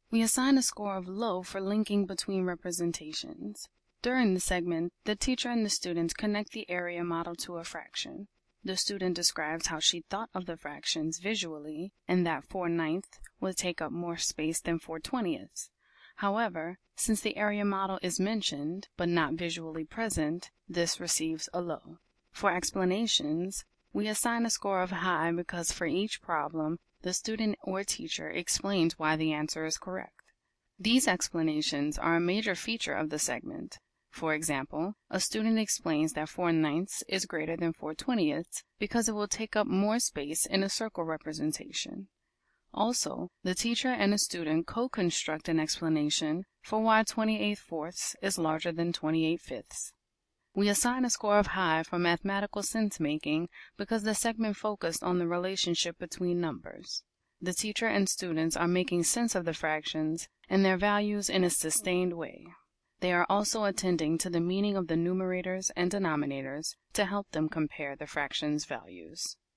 We assign a score of low for linking between representations. During the segment, the teacher and the students connect the area model to a fraction. The student describes how she thought of the fractions visually and that 4/9 would take up more space than 4/20. However, since the area model is mentioned but not visually present, this receives a low. For explanations, we assign a score of high because for each problem, the student or teacher explains why the answer is correct. These explanations are a major feature of the segment. For example, a student explains that 4/9 is greater than 4/20 because it will take up more space in a circle representation. Also, the teacher and a student co-construct an explanation for why 28/4 is larger than 28/5. We assign a score of high for mathematical sense-making because the segment focused on the relationship between numbers. The teacher and students are making sense of the fractions and their values in a sustained way. They are also attending to the meaning of the numerators and denominators to help them compare the fractions' values.